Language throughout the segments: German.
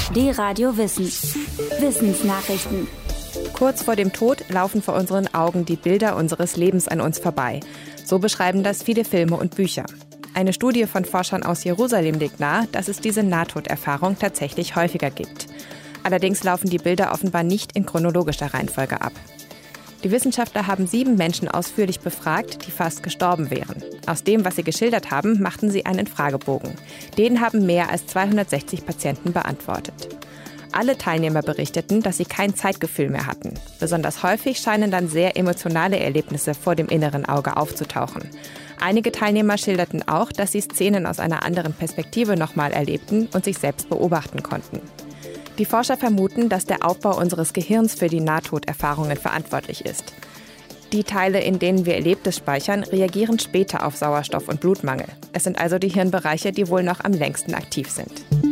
D-Radio Wissen. Wissensnachrichten. Kurz vor dem Tod laufen vor unseren Augen die Bilder unseres Lebens an uns vorbei. So beschreiben das viele Filme und Bücher. Eine Studie von Forschern aus Jerusalem legt nahe, dass es diese Nahtoderfahrung tatsächlich häufiger gibt. Allerdings laufen die Bilder offenbar nicht in chronologischer Reihenfolge ab. Die Wissenschaftler haben 7 Menschen ausführlich befragt, die fast gestorben wären. Aus dem, was sie geschildert haben, machten sie einen Fragebogen. Den haben mehr als 260 Patienten beantwortet. Alle Teilnehmer berichteten, dass sie kein Zeitgefühl mehr hatten. Besonders häufig scheinen dann sehr emotionale Erlebnisse vor dem inneren Auge aufzutauchen. Einige Teilnehmer schilderten auch, dass sie Szenen aus einer anderen Perspektive nochmal erlebten und sich selbst beobachten konnten. Die Forscher vermuten, dass der Aufbau unseres Gehirns für die Nahtoderfahrungen verantwortlich ist. Die Teile, in denen wir Erlebtes speichern, reagieren später auf Sauerstoff- und Blutmangel. Es sind also die Hirnbereiche, die wohl noch am längsten aktiv sind.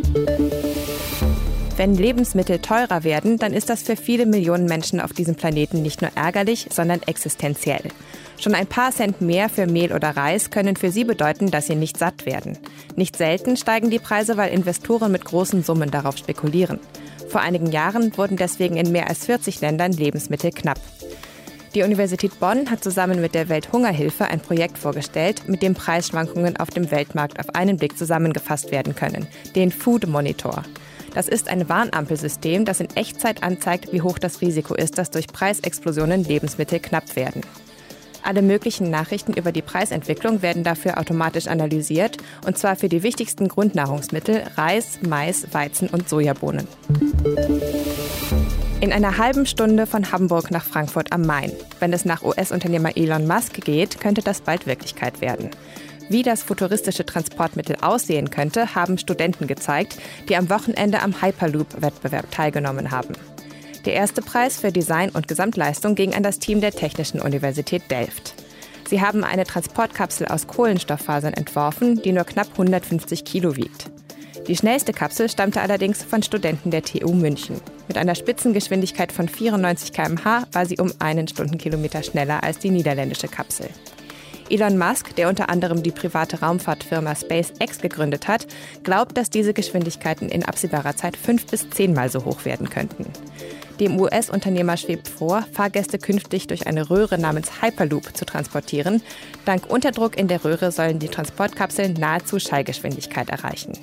Wenn Lebensmittel teurer werden, dann ist das für viele Millionen Menschen auf diesem Planeten nicht nur ärgerlich, sondern existenziell. Schon ein paar Cent mehr für Mehl oder Reis können für sie bedeuten, dass sie nicht satt werden. Nicht selten steigen die Preise, weil Investoren mit großen Summen darauf spekulieren. Vor einigen Jahren wurden deswegen in mehr als 40 Ländern Lebensmittel knapp. Die Universität Bonn hat zusammen mit der Welthungerhilfe ein Projekt vorgestellt, mit dem Preisschwankungen auf dem Weltmarkt auf einen Blick zusammengefasst werden können, den Food Monitor. Das ist ein Warnampelsystem, das in Echtzeit anzeigt, wie hoch das Risiko ist, dass durch Preisexplosionen Lebensmittel knapp werden. Alle möglichen Nachrichten über die Preisentwicklung werden dafür automatisch analysiert, und zwar für die wichtigsten Grundnahrungsmittel Reis, Mais, Weizen und Sojabohnen. In einer halben Stunde von Hamburg nach Frankfurt am Main. Wenn es nach US-Unternehmer Elon Musk geht, könnte das bald Wirklichkeit werden. Wie das futuristische Transportmittel aussehen könnte, haben Studenten gezeigt, die am Wochenende am Hyperloop-Wettbewerb teilgenommen haben. Der erste Preis für Design und Gesamtleistung ging an das Team der Technischen Universität Delft. Sie haben eine Transportkapsel aus Kohlenstofffasern entworfen, die nur knapp 150 Kilo wiegt. Die schnellste Kapsel stammte allerdings von Studenten der TU München. Mit einer Spitzengeschwindigkeit von 94 km/h war sie um 1 Stundenkilometer schneller als die niederländische Kapsel. Elon Musk, der unter anderem die private Raumfahrtfirma SpaceX gegründet hat, glaubt, dass diese Geschwindigkeiten in absehbarer Zeit 5- bis 10-mal so hoch werden könnten. Dem US-Unternehmer schwebt vor, Fahrgäste künftig durch eine Röhre namens Hyperloop zu transportieren. Dank Unterdruck in der Röhre sollen die Transportkapseln nahezu Schallgeschwindigkeit erreichen.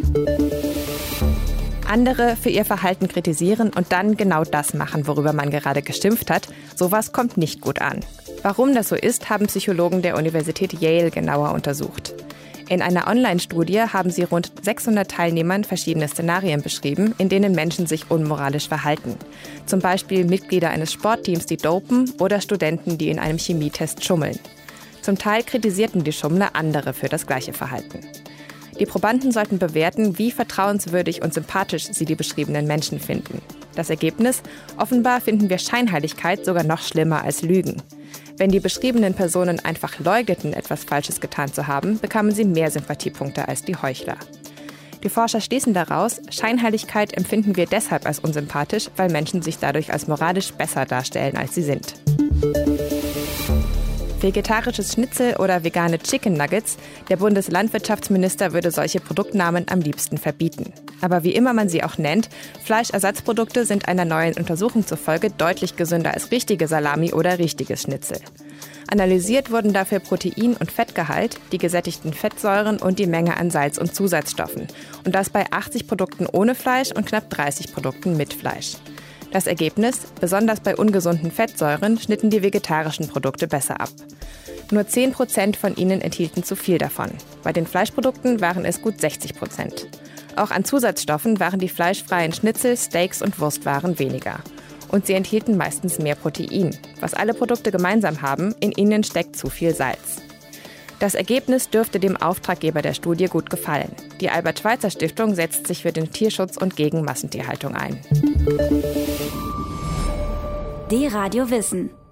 Andere für ihr Verhalten kritisieren und dann genau das machen, worüber man gerade geschimpft hat. Sowas kommt nicht gut an. Warum das so ist, haben Psychologen der Universität Yale genauer untersucht. In einer Online-Studie haben sie rund 600 Teilnehmern verschiedene Szenarien beschrieben, in denen Menschen sich unmoralisch verhalten. Zum Beispiel Mitglieder eines Sportteams, die dopen, oder Studenten, die in einem Chemietest schummeln. Zum Teil kritisierten die Schummler andere für das gleiche Verhalten. Die Probanden sollten bewerten, wie vertrauenswürdig und sympathisch sie die beschriebenen Menschen finden. Das Ergebnis? Offenbar finden wir Scheinheiligkeit sogar noch schlimmer als Lügen. Wenn die beschriebenen Personen einfach leugneten, etwas Falsches getan zu haben, bekamen sie mehr Sympathiepunkte als die Heuchler. Die Forscher schließen daraus, Scheinheiligkeit empfinden wir deshalb als unsympathisch, weil Menschen sich dadurch als moralisch besser darstellen, als sie sind. Vegetarisches Schnitzel oder vegane Chicken Nuggets, der Bundeslandwirtschaftsminister würde solche Produktnamen am liebsten verbieten. Aber wie immer man sie auch nennt, Fleischersatzprodukte sind einer neuen Untersuchung zufolge deutlich gesünder als richtige Salami oder richtiges Schnitzel. Analysiert wurden dafür Protein- und Fettgehalt, die gesättigten Fettsäuren und die Menge an Salz- und Zusatzstoffen. Und das bei 80 Produkten ohne Fleisch und knapp 30 Produkten mit Fleisch. Das Ergebnis? Besonders bei ungesunden Fettsäuren schnitten die vegetarischen Produkte besser ab. Nur 10% von ihnen enthielten zu viel davon. Bei den Fleischprodukten waren es gut 60%. Auch an Zusatzstoffen waren die fleischfreien Schnitzel, Steaks und Wurstwaren weniger. Und sie enthielten meistens mehr Protein. Was alle Produkte gemeinsam haben, in ihnen steckt zu viel Salz. Das Ergebnis dürfte dem Auftraggeber der Studie gut gefallen. Die Albert-Schweitzer-Stiftung setzt sich für den Tierschutz und gegen Massentierhaltung ein. D-Radio Wissen.